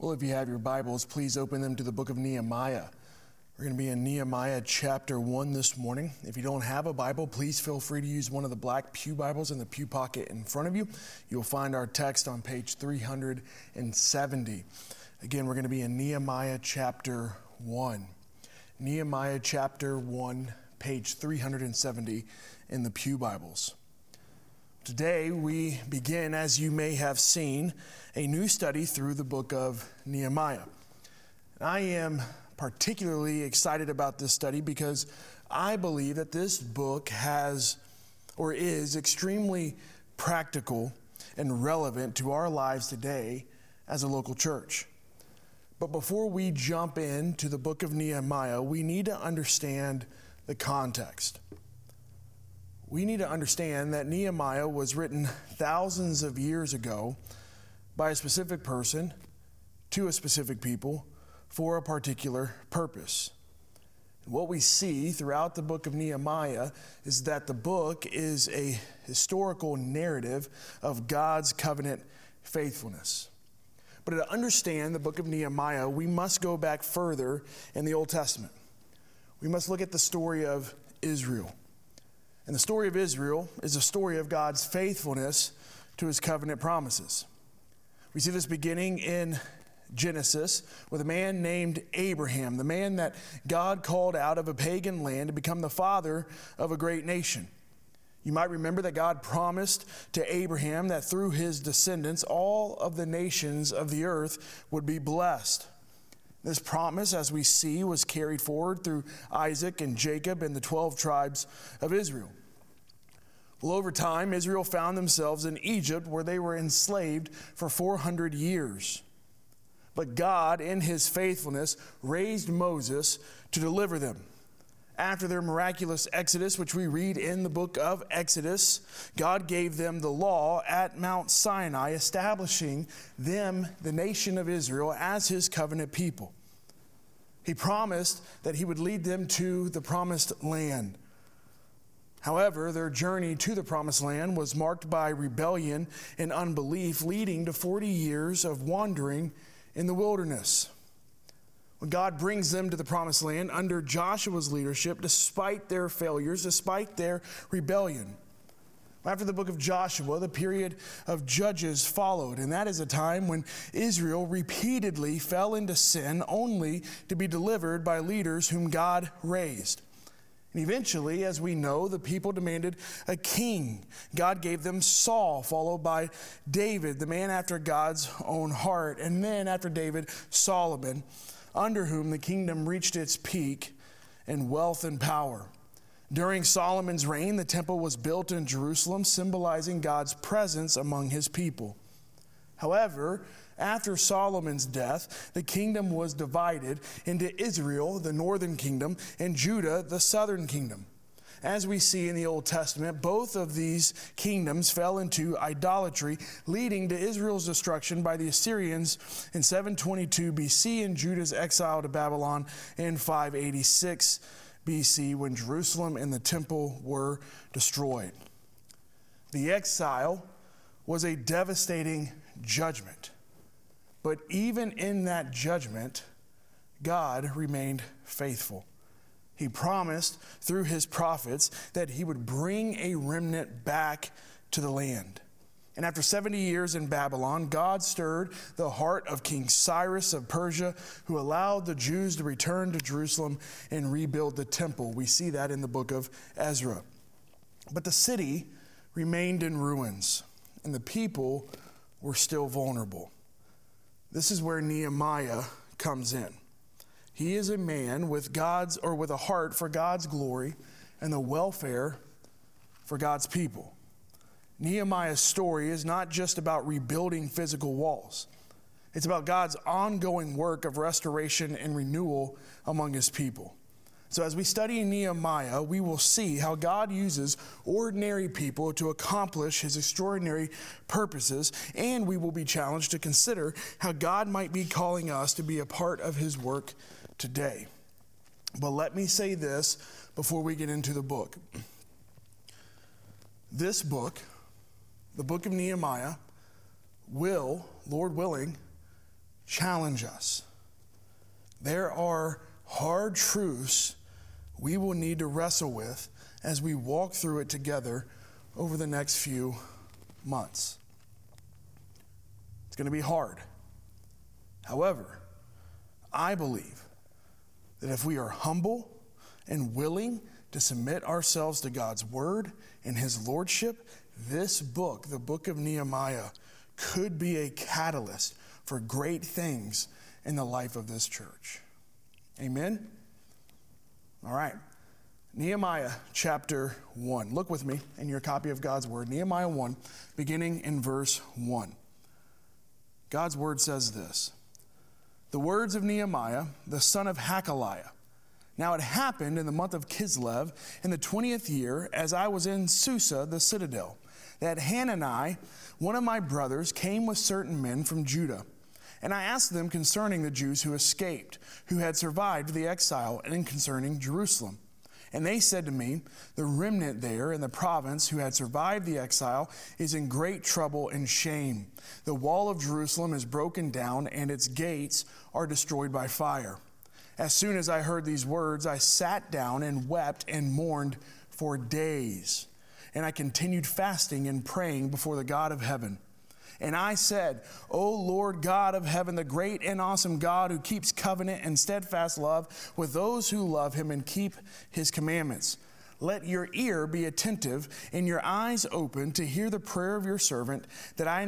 Well, if you have your Bibles, please open them to the book of Nehemiah. We're going to be in Nehemiah chapter 1 this morning. If you don't have a Bible, please feel free to use one of the black pew Bibles in the pew pocket in front of you. You'll find our text on page 370. Again, we're going to be in Nehemiah chapter 1. Nehemiah chapter 1, page 370 in the pew Bibles. Today we begin, as you may have seen, a new study through the book of Nehemiah. I am particularly excited about this study because I believe that this book is extremely practical and relevant to our lives today as a local church. But before we jump into the book of Nehemiah, we need to understand the context. We need to understand that Nehemiah was written thousands of years ago by a specific person to a specific people for a particular purpose. What we see throughout the book of Nehemiah is that the book is a historical narrative of God's covenant faithfulness. But to understand the book of Nehemiah, we must go back further in the Old Testament. We must look at the story of Israel. And the story of Israel is a story of God's faithfulness to his covenant promises. We see this beginning in Genesis with a man named Abraham, the man that God called out of a pagan land to become the father of a great nation. You might remember that God promised to Abraham that through his descendants, all of the nations of the earth would be blessed. This promise, as we see, was carried forward through Isaac and Jacob and the 12 tribes of Israel. Well, over time, Israel found themselves in Egypt where they were enslaved for 400 years. But God, in his faithfulness, raised Moses to deliver them. After their miraculous exodus, which we read in the book of Exodus, God gave them the law at Mount Sinai, establishing them, the nation of Israel, as his covenant people. He promised that he would lead them to the promised land. However, their journey to the promised land was marked by rebellion and unbelief, leading to 40 years of wandering in the wilderness. When God brings them to the promised land under Joshua's leadership, despite their failures, despite their rebellion. After the book of Joshua, the period of Judges followed, and that is a time when Israel repeatedly fell into sin only to be delivered by leaders whom God raised. And eventually, as we know, the people demanded a king. God gave them Saul, followed by David, the man after God's own heart, and then after David, Solomon, under whom the kingdom reached its peak in wealth and power. During Solomon's reign, the temple was built in Jerusalem, symbolizing God's presence among his people. However, after Solomon's death, the kingdom was divided into Israel, the northern kingdom, and Judah, the southern kingdom. As we see in the Old Testament, both of these kingdoms fell into idolatry, leading to Israel's destruction by the Assyrians in 722 BC and Judah's exile to Babylon in 586 BC when Jerusalem and the temple were destroyed. The exile was a devastating judgment. But even in that judgment, God remained faithful. He promised through his prophets that he would bring a remnant back to the land. And after 70 years in Babylon, God stirred the heart of King Cyrus of Persia, who allowed the Jews to return to Jerusalem and rebuild the temple. We see that in the book of Ezra. But the city remained in ruins, and the people were still vulnerable. This is where Nehemiah comes in. He is a man with a heart for God's glory and the welfare for God's people. Nehemiah's story is not just about rebuilding physical walls. It's about God's ongoing work of restoration and renewal among his people. So as we study Nehemiah, we will see how God uses ordinary people to accomplish his extraordinary purposes, and we will be challenged to consider how God might be calling us to be a part of his work today. But let me say this before we get into the book. This book, the book of Nehemiah, will, Lord willing, challenge us. There are hard truths we will need to wrestle with as we walk through it together over the next few months. It's going to be hard. However, I believe that if we are humble and willing to submit ourselves to God's word and his lordship, this book, the book of Nehemiah, could be a catalyst for great things in the life of this church. Amen? All right. Nehemiah chapter 1. Look with me in your copy of God's word. Nehemiah 1, beginning in verse 1. God's word says this: The words of Nehemiah, the son of Hakaliah. Now it happened in the month of Kislev, in the 20th year, as I was in Susa, the citadel, that Hanani, one of my brothers, came with certain men from Judah. And I asked them concerning the Jews who escaped, who had survived the exile, and concerning Jerusalem. And they said to me, the remnant there in the province who had survived the exile is in great trouble and shame. The wall of Jerusalem is broken down, and its gates are destroyed by fire. As soon as I heard these words, I sat down and wept and mourned for days. And I continued fasting and praying before the God of heaven. And I said, O Lord God of heaven, the great and awesome God who keeps covenant and steadfast love with those who love him and keep his commandments. Let your ear be attentive and your eyes open to hear the prayer of your servant, that I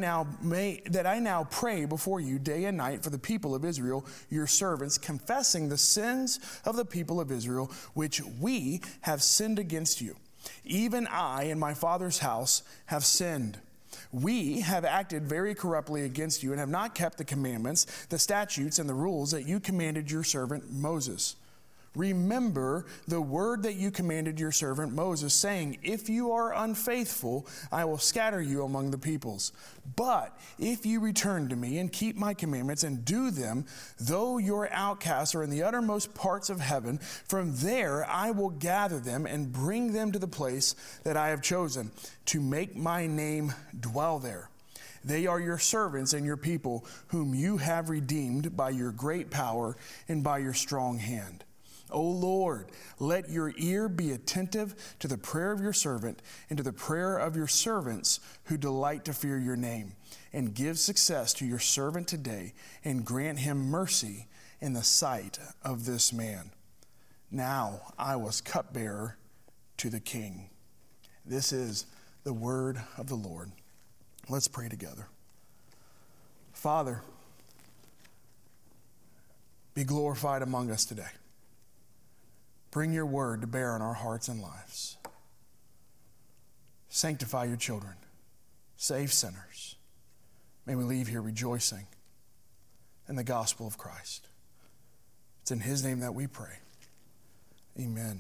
now pray before you day and night for the people of Israel, your servants, confessing the sins of the people of Israel, which we have sinned against you. Even I and my father's house have sinned. We have acted very corruptly against you and have not kept the commandments, the statutes, and the rules that you commanded your servant Moses. Remember the word that you commanded your servant Moses, saying, if you are unfaithful, I will scatter you among the peoples. But if you return to me and keep my commandments and do them, though your outcasts are in the uttermost parts of heaven, from there I will gather them and bring them to the place that I have chosen, to make my name dwell there. They are your servants and your people, whom you have redeemed by your great power and by your strong hand. O Lord, let your ear be attentive to the prayer of your servant and to the prayer of your servants who delight to fear your name, and give success to your servant today, and grant him mercy in the sight of this man. Now I was cupbearer to the king. This is the word of the Lord. Let's pray together. Father, be glorified among us today. Bring your word to bear on our hearts and lives. Sanctify your children. Save sinners. May we leave here rejoicing in the gospel of Christ. It's in his name that we pray. Amen.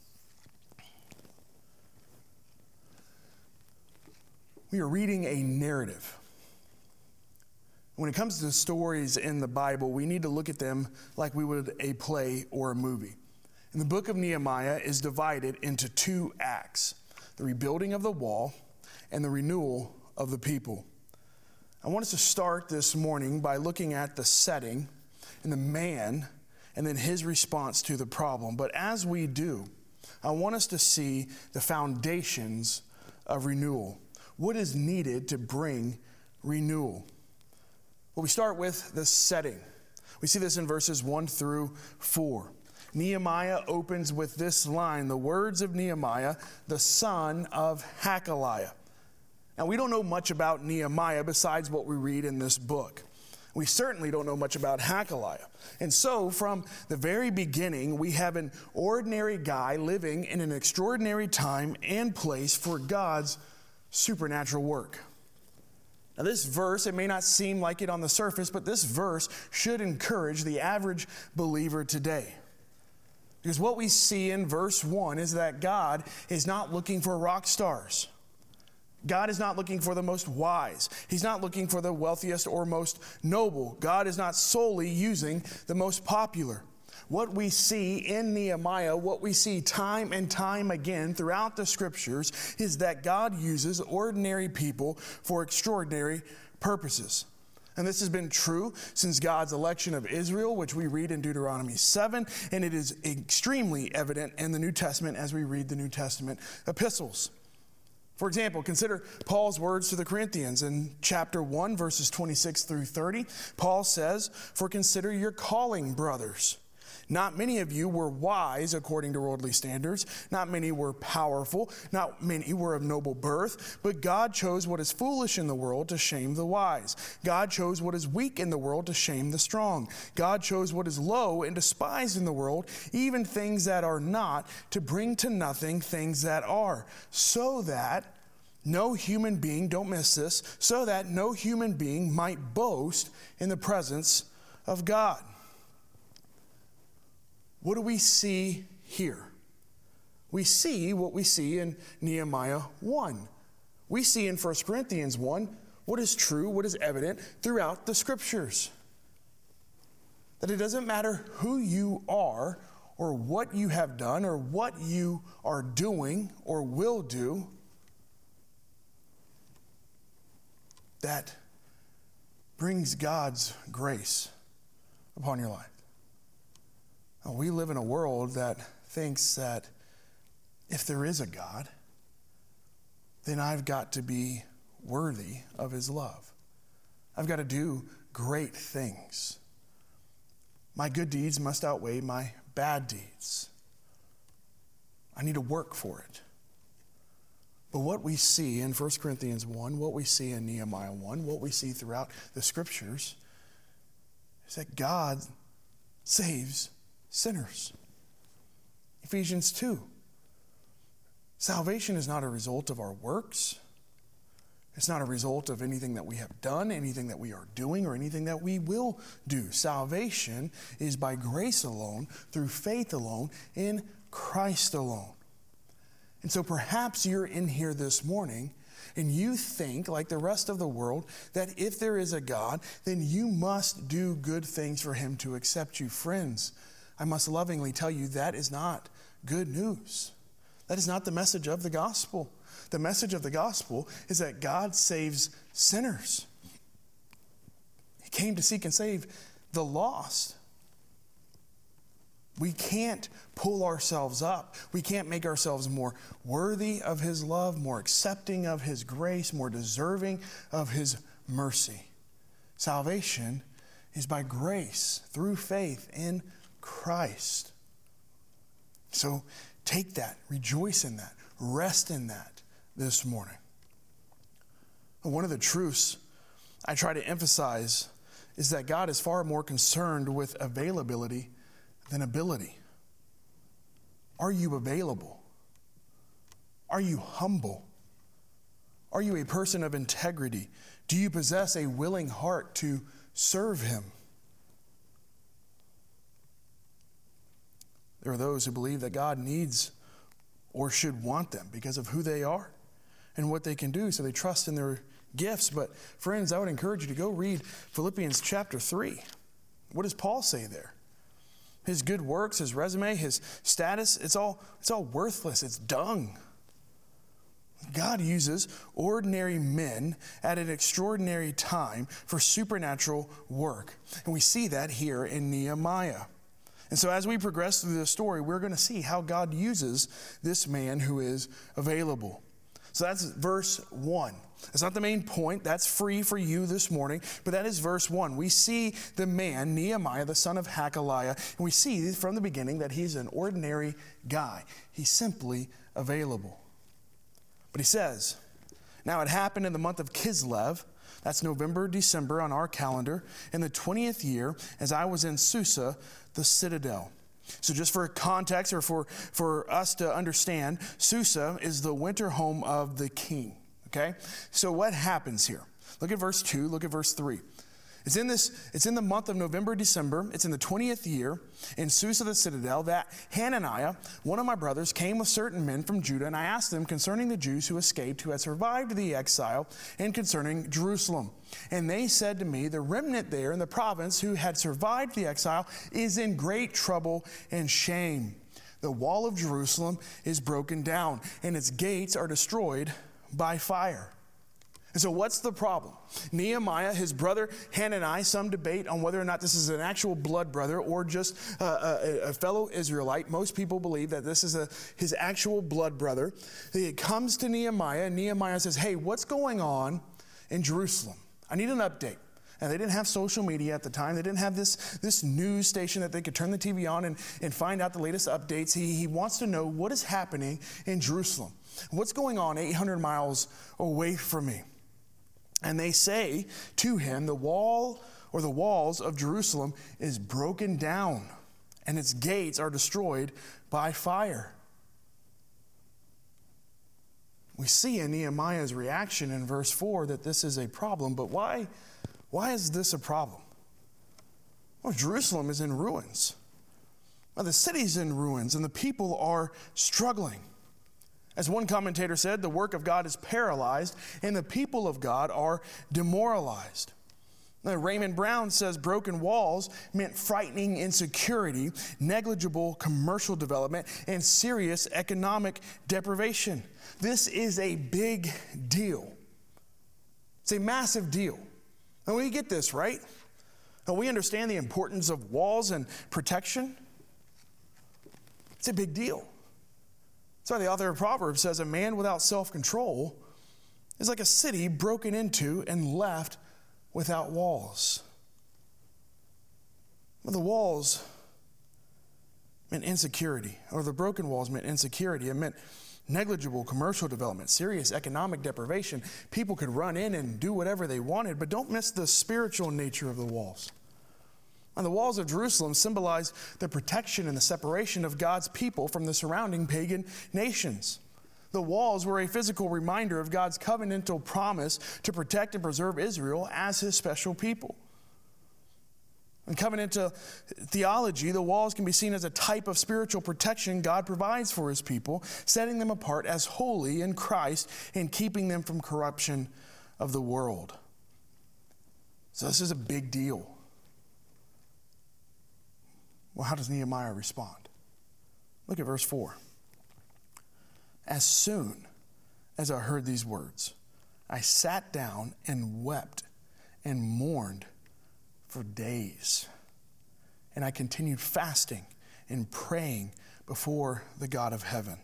We are reading a narrative. When it comes to stories in the Bible, we need to look at them like we would a play or a movie. And the book of Nehemiah is divided into two acts: the rebuilding of the wall and the renewal of the people. I want us to start this morning by looking at the setting and the man and then his response to the problem. But as we do, I want us to see the foundations of renewal. What is needed to bring renewal? Well, we start with the setting. We see this in verses 1 through 4. Nehemiah opens with this line, the words of Nehemiah, the son of Hakaliah. Now, we don't know much about Nehemiah besides what we read in this book. We certainly don't know much about Hakaliah. And so, from the very beginning, we have an ordinary guy living in an extraordinary time and place for God's supernatural work. Now, this verse, it may not seem like it on the surface, but this verse should encourage the average believer today. Because what we see in verse 1 is that God is not looking for rock stars. God is not looking for the most wise. He's not looking for the wealthiest or most noble. God is not solely using the most popular. What we see in Nehemiah, what we see time and time again throughout the scriptures, is that God uses ordinary people for extraordinary purposes. And this has been true since God's election of Israel, which we read in Deuteronomy 7, and it is extremely evident in the New Testament as we read the New Testament epistles. For example, consider Paul's words to the Corinthians in chapter 1, verses 26 through 30. Paul says, "For consider your calling, brothers. Not many of you were wise according to worldly standards. Not many were powerful. Not many were of noble birth. But God chose what is foolish in the world to shame the wise. God chose what is weak in the world to shame the strong. God chose what is low and despised in the world, even things that are not, to bring to nothing things that are, so that no human being," don't miss this, "so that no human being might boast in the presence of God." What do we see here? We see what we see in Nehemiah 1. We see in 1 Corinthians 1 what is true, what is evident throughout the scriptures. That it doesn't matter who you are or what you have done or what you are doing or will do, that brings God's grace upon your life. We live in a world that thinks that if there is a God, then I've got to be worthy of his love. I've got to do great things. My good deeds must outweigh my bad deeds. I need to work for it. But what we see in 1 Corinthians 1, what we see in Nehemiah 1, what we see throughout the scriptures is that God saves sinners. Ephesians 2. Salvation is not a result of our works. It's not a result of anything that we have done, anything that we are doing, or anything that we will do. Salvation is by grace alone, through faith alone, in Christ alone. And so perhaps you're in here this morning and you think, like the rest of the world, that if there is a God, then you must do good things for him to accept you. Friends, I must lovingly tell you that is not good news. That is not the message of the gospel. The message of the gospel is that God saves sinners. He came to seek and save the lost. We can't pull ourselves up. We can't make ourselves more worthy of his love, more accepting of his grace, more deserving of his mercy. Salvation is by grace through faith in Christ. So take that, rejoice in that, rest in that this morning. One of the truths I try to emphasize is that God is far more concerned with availability than ability. Are you available? Are you humble? Are you a person of integrity? Do you possess a willing heart to serve him? There are those who believe that God needs or should want them because of who they are and what they can do, so they trust in their gifts. But friends, I would encourage you to go read Philippians chapter 3. What does Paul say there? His good works, his resume, his status, it's all worthless. It's dung. God uses ordinary men at an extraordinary time for supernatural work. And we see that here in Nehemiah. And so as we progress through this story, we're going to see how God uses this man who is available. So that's verse 1. That's not the main point. That's free for you this morning. But that is verse 1. We see the man, Nehemiah, the son of Hakaliah, and we see from the beginning that he's an ordinary guy. He's simply available. But he says, "Now it happened in the month of Kislev," that's November, December on our calendar, "in the 20th year, as I was in Susa, the citadel." So just for context, or for us to understand, Susa is the winter home of the king. Okay? So what happens here? Look at verse 2, look at verse 3. It's in the month of November, December. It's in the 20th year in Susa the citadel that Hananiah, one of my brothers, came with certain men from Judah, and I asked them concerning the Jews who escaped, who had survived the exile, and concerning Jerusalem. And they said to me, the remnant there in the province who had survived the exile is in great trouble and shame. The wall of Jerusalem is broken down, and its gates are destroyed by fire. And so what's the problem? Nehemiah, his brother Hanani, some debate on whether or not this is an actual blood brother or just a fellow Israelite. Most people believe that this is his actual blood brother. He comes to Nehemiah, and Nehemiah says, hey, what's going on in Jerusalem? I need an update. And they didn't have social media at the time. They didn't have this news station that they could turn the TV on and find out the latest updates. He wants to know what is happening in Jerusalem. What's going on 800 miles away from me? And they say to him, the wall or the walls of Jerusalem is broken down, and its gates are destroyed by fire. We see in Nehemiah's reaction in verse 4 that this is a problem, but why is this a problem? Well, Jerusalem is in ruins. Well, the city's in ruins, and the people are struggling. As one commentator said, the work of God is paralyzed, and the people of God are demoralized. Now, Raymond Brown says broken walls meant frightening insecurity, negligible commercial development, and serious economic deprivation. This is a big deal. It's a massive deal. And we get this, right? And we understand the importance of walls and protection. It's a big deal. That's why the author of Proverbs says a man without self-control is like a city broken into and left without walls. Well, the walls meant insecurity, or the broken walls meant insecurity. It meant negligible commercial development, serious economic deprivation. People could run in and do whatever they wanted, but don't miss the spiritual nature of the walls. And the walls of Jerusalem symbolize the protection and the separation of God's people from the surrounding pagan nations. The walls were a physical reminder of God's covenantal promise to protect and preserve Israel as his special people. In covenantal theology, the walls can be seen as a type of spiritual protection God provides for his people, setting them apart as holy in Christ and keeping them from corruption of the world. So this is a big deal. Well, how does Nehemiah respond? Look at verse 4. As soon as I heard these words, I sat down and wept and mourned for days. And I continued fasting and praying before the God of heaven.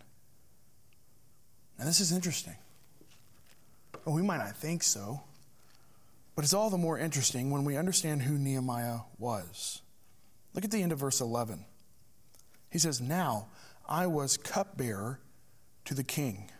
Now, this is interesting. Well, we might not think so, but it's all the more interesting when we understand who Nehemiah was. Look at the end of verse 11. He says, now I was cupbearer to the king.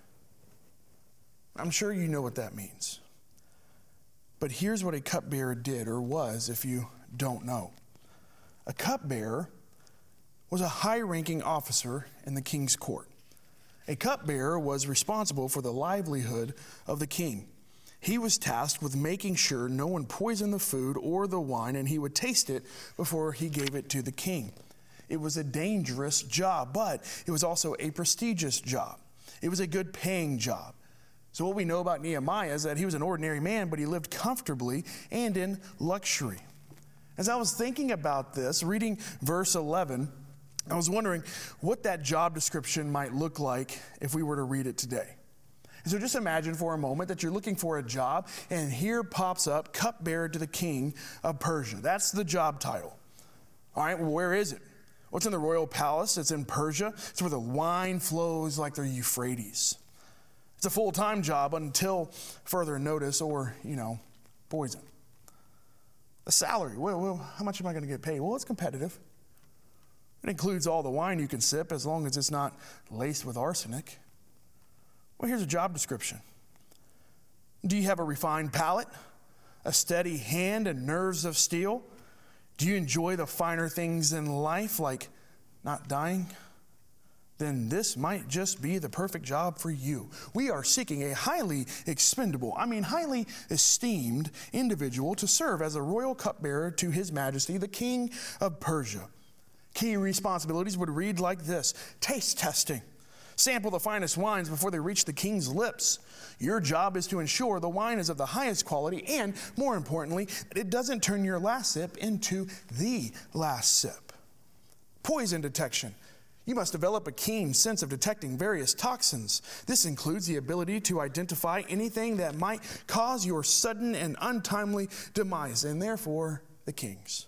I'm sure you know what that means. But here's what a cupbearer did or was if you don't know. A cupbearer was a high-ranking officer in the king's court. A cupbearer was responsible for the livelihood of the king. He was tasked with making sure no one poisoned the food or the wine, and he would taste it before he gave it to the king. It was a dangerous job, but it was also a prestigious job. It was a good paying job. So what we know about Nehemiah is that he was an ordinary man, but he lived comfortably and in luxury. As I was thinking about this, reading verse 11, I was wondering what that job description might look like if we were to read it today. And so just imagine for a moment that you're looking for a job, and here pops up cupbearer to the king of Persia. That's the job title. All right, well, where is it? Well, it's in the royal palace. It's in Persia. It's where the wine flows like the Euphrates. It's a full-time job until further notice or, poison. The salary, well, how much am I going to get paid? Well, it's competitive. It includes all the wine you can sip as long as it's not laced with arsenic. Well, here's a job description. Do you have a refined palate, a steady hand, and nerves of steel? Do you enjoy the finer things in life, like not dying? Then this might just be the perfect job for you. We are seeking a highly esteemed individual to serve as a royal cupbearer to His Majesty, the King of Persia. Key responsibilities would read like this: taste testing. Sample the finest wines before they reach the king's lips. Your job is to ensure the wine is of the highest quality and, more importantly, that it doesn't turn your last sip into the last sip. Poison detection. You must develop a keen sense of detecting various toxins. This includes the ability to identify anything that might cause your sudden and untimely demise, and therefore the king's.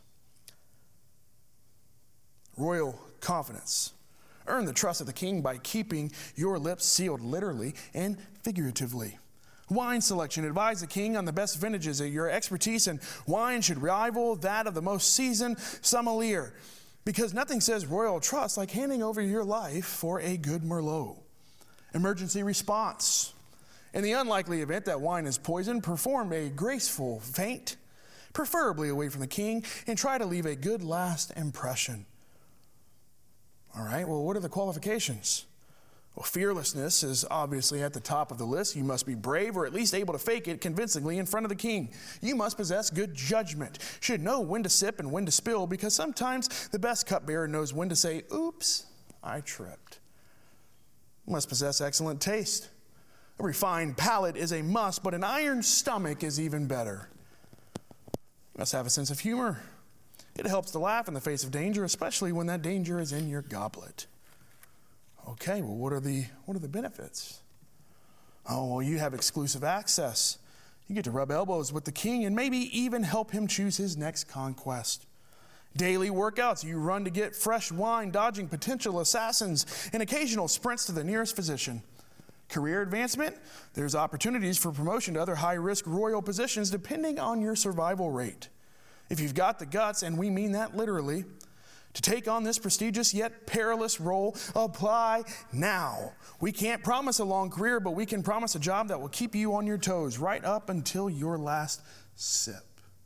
Royal confidence. Earn the trust of the king by keeping your lips sealed literally and figuratively. Wine selection. Advise the king on the best vintages. Your expertise in wine should rival that of the most seasoned sommelier, because nothing says royal trust like handing over your life for a good Merlot. Emergency response. In the unlikely event that wine is poisoned, perform a graceful feint, preferably away from the king, and try to leave a good last impression. All right, well, what are the qualifications? Well, fearlessness is obviously at the top of the list. You must be brave, or at least able to fake it convincingly in front of the king. You must possess good judgment, should know when to sip and when to spill, because sometimes the best cupbearer knows when to say, oops, I tripped. You must possess excellent taste. A refined palate is a must, but an iron stomach is even better. You must have a sense of humor. It helps to laugh in the face of danger, especially when that danger is in your goblet. Okay, well, what are the benefits? Oh, well, you have exclusive access. You get to rub elbows with the king and maybe even help him choose his next conquest. Daily workouts. You run to get fresh wine, dodging potential assassins, and occasional sprints to the nearest physician. Career advancement. There's opportunities for promotion to other high-risk royal positions depending on your survival rate. If you've got the guts, and we mean that literally, to take on this prestigious yet perilous role, apply now. We can't promise a long career, but we can promise a job that will keep you on your toes right up until your last sip.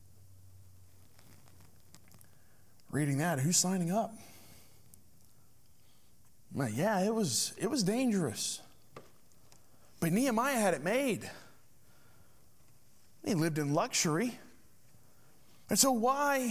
Reading that, who's signing up? Well, yeah, it was dangerous. But Nehemiah had it made. He lived in luxury. And so why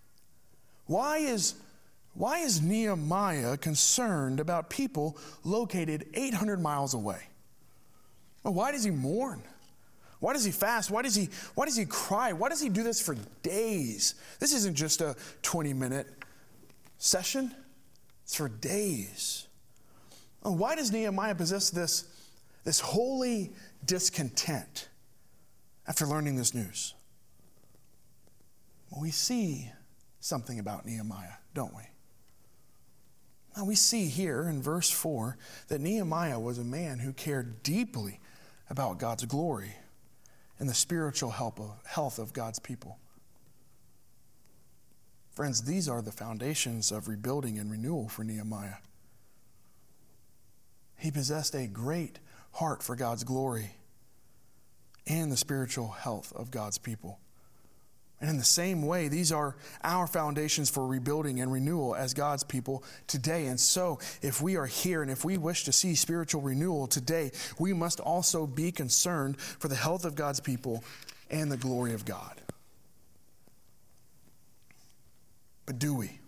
is Nehemiah concerned about people located 800 miles away? Well, why does he mourn? Why does he fast? Why does he cry? Why does he do this for days? This isn't just a 20-minute session. It's for days. And why does Nehemiah possess this holy discontent after learning this news? Well, we see something about Nehemiah, don't we? Now, we see here in verse 4 that Nehemiah was a man who cared deeply about God's glory and the spiritual health of God's people. Friends, these are the foundations of rebuilding and renewal for Nehemiah. He possessed a great heart for God's glory and the spiritual health of God's people. And in the same way, these are our foundations for rebuilding and renewal as God's people today. And so, if we are here and if we wish to see spiritual renewal today, we must also be concerned for the health of God's people and the glory of God. But do we?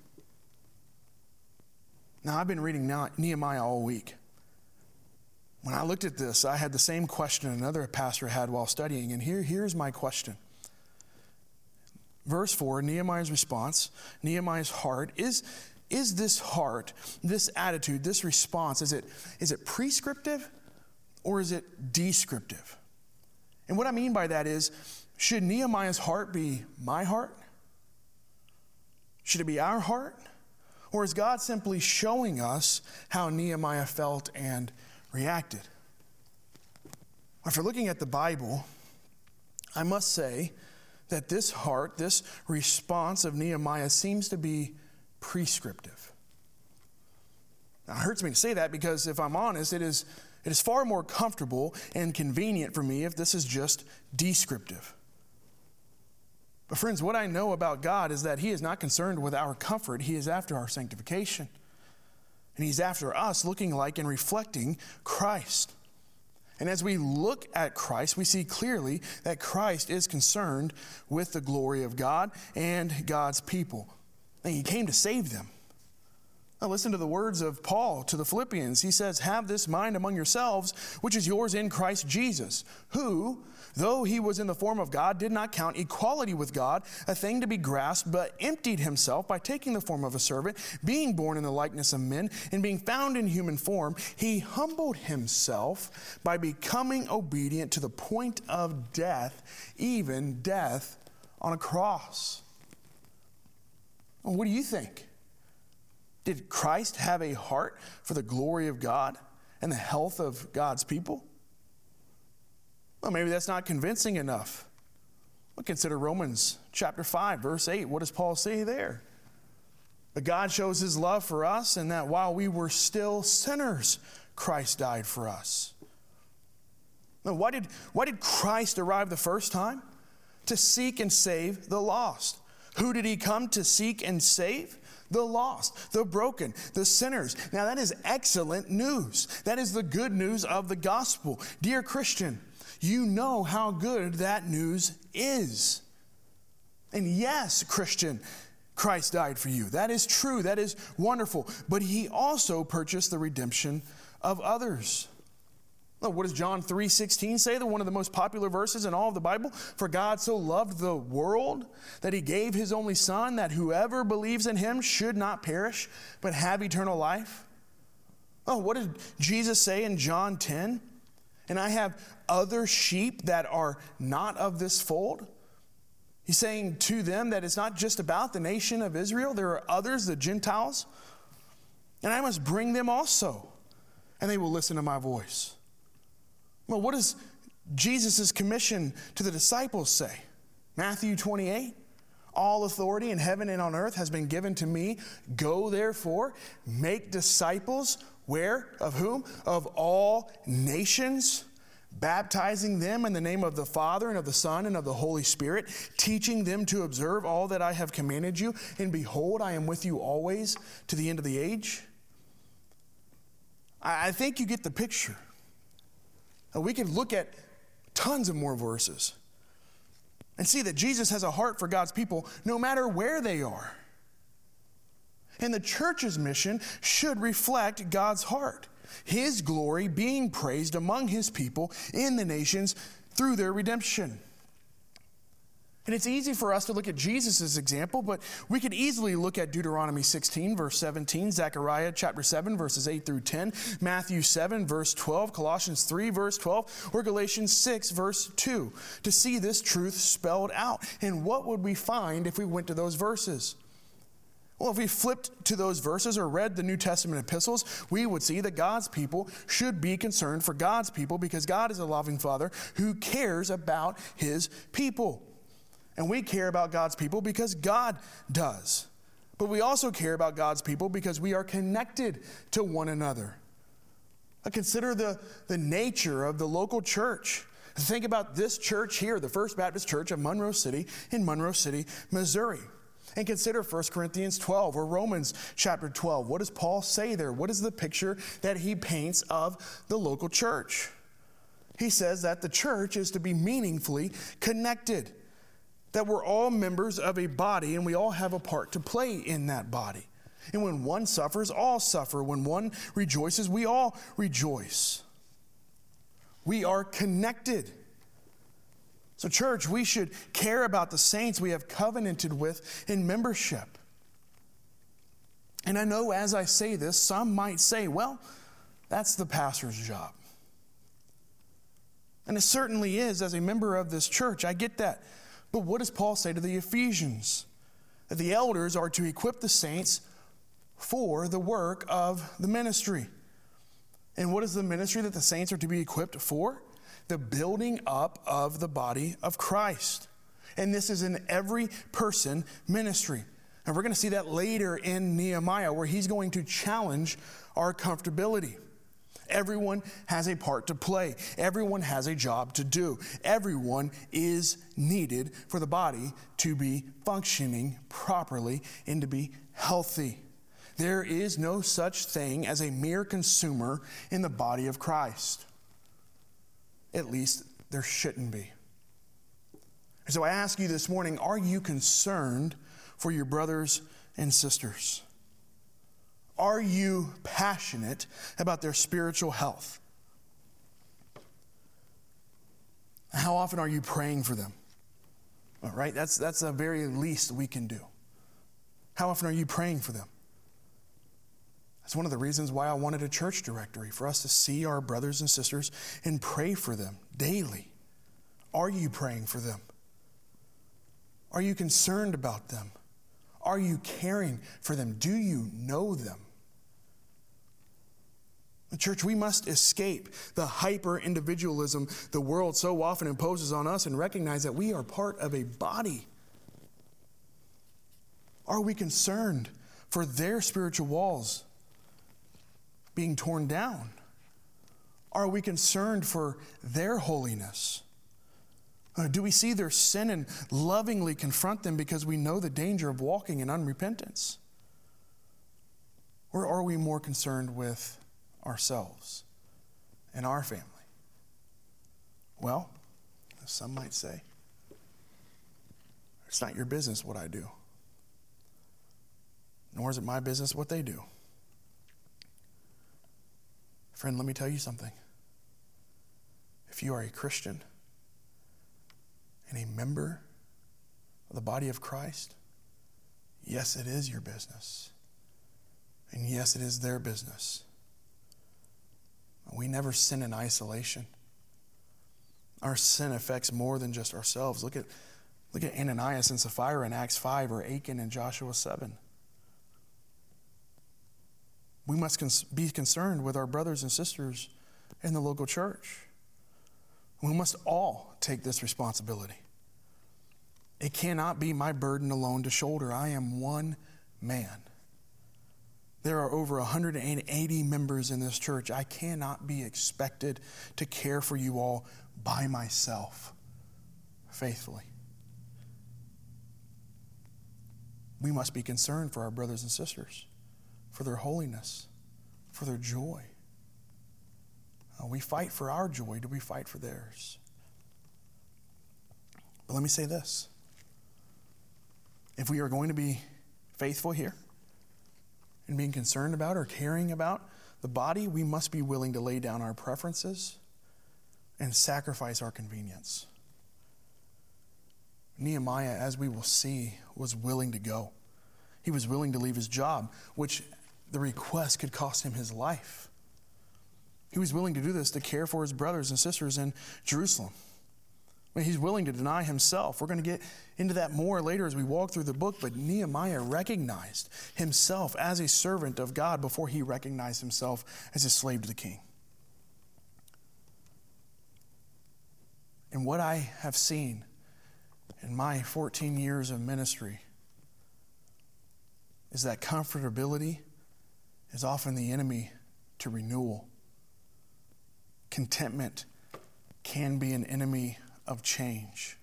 Now, I've been reading Nehemiah all week. When I looked at this, I had the same question another pastor had while studying, and here's my question. Verse 4, Nehemiah's response, Nehemiah's heart, is this heart, this attitude, this response, is it prescriptive or is it descriptive? And what I mean by that is, should Nehemiah's heart be my heart? Should it be our heart? Or is God simply showing us how Nehemiah felt and reacted? After looking at the Bible, I must say that this heart, this response of Nehemiah seems to be prescriptive. Now, it hurts me to say that because if I'm honest, it is far more comfortable and convenient for me if this is just descriptive. But friends, what I know about God is that He is not concerned with our comfort. He is after our sanctification. And He's after us looking like and reflecting Christ. And as we look at Christ, we see clearly that Christ is concerned with the glory of God and God's people. And He came to save them. Now listen to the words of Paul to the Philippians. He says, "Have this mind among yourselves, which is yours in Christ Jesus, who, though he was in the form of God, did not count equality with God a thing to be grasped, but emptied himself by taking the form of a servant, being born in the likeness of men, and being found in human form, he humbled himself by becoming obedient to the point of death, even death on a cross." Well, what do you think? Did Christ have a heart for the glory of God and the health of God's people? Well, maybe that's not convincing enough. Well, consider Romans chapter 5, verse 8. What does Paul say there? That God shows his love for us, and that while we were still sinners, Christ died for us. Now, why did Christ arrive the first time? To seek and save the lost. Who did he come to seek and save? The lost, the broken, the sinners. Now that is excellent news. That is the good news of the gospel. Dear Christian, you know how good that news is. And yes, Christian, Christ died for you. That is true. That is wonderful. But he also purchased the redemption of others. Look, what does John 3:16 say? One of the most popular verses in all of the Bible. "For God so loved the world that he gave his only Son, that whoever believes in him should not perish, but have eternal life." Oh, what did Jesus say in John 10? "And I have other sheep that are not of this fold." He's saying to them that it's not just about the nation of Israel. There are others, the Gentiles, and I must bring them also, and they will listen to my voice. Well, what does Jesus' commission to the disciples say? Matthew 28, "All authority in heaven and on earth has been given to me. Go therefore, make disciples," where? Of whom? "Of all nations, baptizing them in the name of the Father and of the Son and of the Holy Spirit, teaching them to observe all that I have commanded you. And behold, I am with you always to the end of the age." I think you get the picture. We can look at tons of more verses and see that Jesus has a heart for God's people no matter where they are. And the church's mission should reflect God's heart, his glory being praised among his people in the nations through their redemption. And it's easy for us to look at Jesus' example, but we could easily look at Deuteronomy 16, verse 17, Zechariah chapter 7, verses 8 through 10, Matthew 7, verse 12, Colossians 3, verse 12, or Galatians 6, verse 2, to see this truth spelled out. And what would we find if we went to those verses? Well, if we flipped to those verses or read the New Testament epistles, we would see that God's people should be concerned for God's people because God is a loving Father who cares about his people. And we care about God's people because God does. But we also care about God's people because we are connected to one another. Consider the nature of the local church. Think about this church here, the First Baptist Church of Monroe City in Monroe City, Missouri. And consider 1 Corinthians 12 or Romans chapter 12. What does Paul say there? What is the picture that he paints of the local church? He says that the church is to be meaningfully connected. That we're all members of a body and we all have a part to play in that body. And when one suffers, all suffer. When one rejoices, we all rejoice. We are connected. So church, we should care about the saints we have covenanted with in membership. And I know as I say this, some might say, well, that's the pastor's job. And it certainly is as a member of this church. I get that. But what does Paul say to the Ephesians? That the elders are to equip the saints for the work of the ministry. And what is the ministry that the saints are to be equipped for? The building up of the body of Christ. And this is an every person ministry. And we're going to see that later in Nehemiah, where he's going to challenge our comfortability. Everyone has a part to play. Everyone has a job to do. Everyone is needed for the body to be functioning properly and to be healthy. There is no such thing as a mere consumer in the body of Christ. At least there shouldn't be. So I ask you this morning, are you concerned for your brothers and sisters? Are you passionate about their spiritual health? How often are you praying for them? All right, that's the very least we can do. How often are you praying for them? That's one of the reasons why I wanted a church directory, for us to see our brothers and sisters and pray for them daily. Are you praying for them? Are you concerned about them? Are you caring for them? Do you know them? Church, we must escape the hyper-individualism the world so often imposes on us and recognize that we are part of a body. Are we concerned for their spiritual walls being torn down? Are we concerned for their holiness? Do we see their sin and lovingly confront them because we know the danger of walking in unrepentance? Or are we more concerned with ourselves and our family? Well, some might say, it's not your business what I do, nor is it my business what they do. Friend, let me tell you something. If you are a Christian and a member of the body of Christ, yes, it is your business. And yes, it is their business. We never sin in isolation. Our sin affects more than just ourselves. Look at Ananias and Sapphira in Acts 5 or Achan in Joshua 7. We must be concerned with our brothers and sisters in the local church. We must all take this responsibility. It cannot be my burden alone to shoulder. I am one man. There are over 180 members in this church. I cannot be expected to care for you all by myself faithfully. We must be concerned for our brothers and sisters, for their holiness, for their joy. We fight for our joy. Do we fight for theirs? But let me say this. If we are going to be faithful here and being concerned about or caring about the body, we must be willing to lay down our preferences and sacrifice our convenience. Nehemiah, as we will see, was willing to go. He was willing to leave his job, which the request could cost him his life. He was willing to do this to care for his brothers and sisters in Jerusalem. He's willing to deny himself. We're going to get into that more later as we walk through the book, but Nehemiah recognized himself as a servant of God before he recognized himself as a slave to the king. And what I have seen in my 14 years of ministry is that comfortability is often the enemy to renewal. Contentment can be an enemy of change.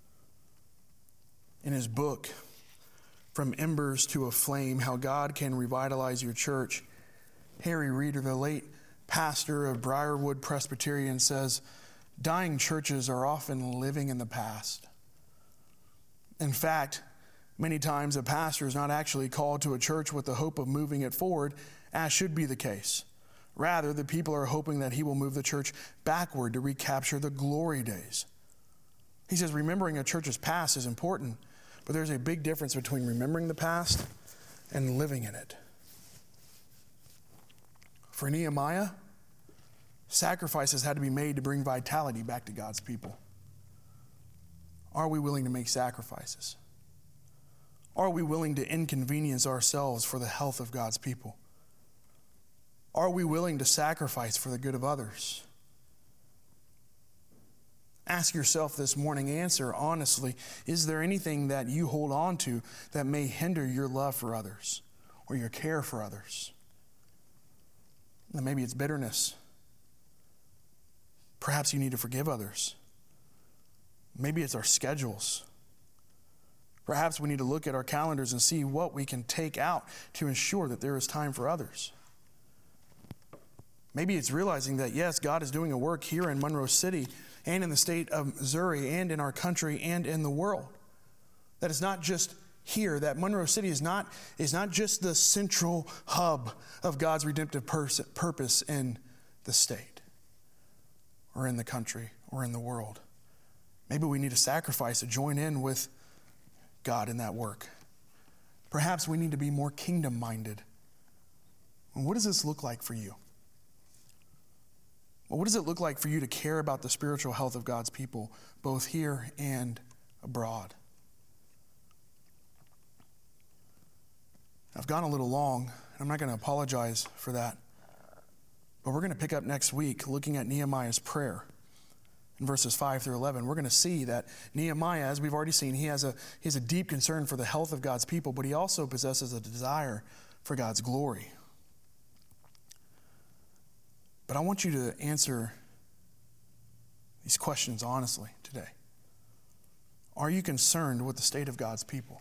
In his book, From Embers to a Flame, How God Can Revitalize Your Church, Harry Reeder, the late pastor of Briarwood Presbyterian, says, dying churches are often living in the past. In fact, many times a pastor is not actually called to a church with the hope of moving it forward, as should be the case. Rather, the people are hoping that he will move the church backward to recapture the glory days. He says remembering a church's past is important, but there's a big difference between remembering the past and living in it. For Nehemiah, sacrifices had to be made to bring vitality back to God's people. Are we willing to make sacrifices? Are we willing to inconvenience ourselves for the health of God's people? Are we willing to sacrifice for the good of others? Ask yourself this morning, answer honestly, is there anything that you hold on to that may hinder your love for others or your care for others? And maybe it's bitterness. Perhaps you need to forgive others. Maybe it's our schedules. Perhaps we need to look at our calendars and see what we can take out to ensure that there is time for others. Maybe it's realizing that, yes, God is doing a work here in Monroe City and in the state of Missouri and in our country and in the world. That it's not just here, that Monroe City is not just the central hub of God's redemptive purpose in the state or in the country or in the world. Maybe we need a sacrifice to join in with God in that work. Perhaps we need to be more kingdom-minded. And what does this look like for you? Well, what does it look like for you to care about the spiritual health of God's people, both here and abroad? I've gone a little long. I'm not going to apologize for that. But we're going to pick up next week looking at Nehemiah's prayer in verses 5 through 11. We're going to see that Nehemiah, as we've already seen, he has a deep concern for the health of God's people, but he also possesses a desire for God's glory. But I want you to answer these questions honestly today. Are you concerned with the state of God's people?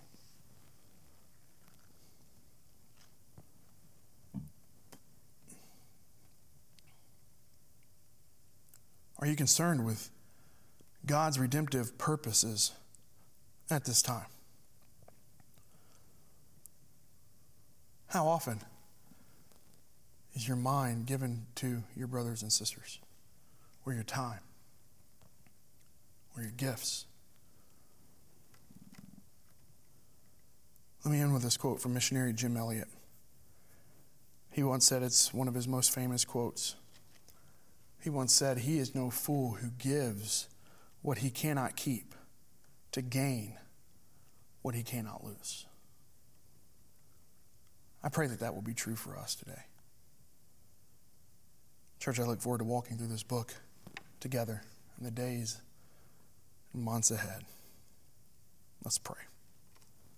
Are you concerned with God's redemptive purposes at this time? How often is your mind given to your brothers and sisters, or your time, or your gifts? Let me end with this quote from missionary Jim Elliot. He once said, it's one of his most famous quotes. He once said, "He is no fool who gives what he cannot keep to gain what he cannot lose." I pray that that will be true for us today. Church, I look forward to walking through this book together in the days and months ahead. Let's pray.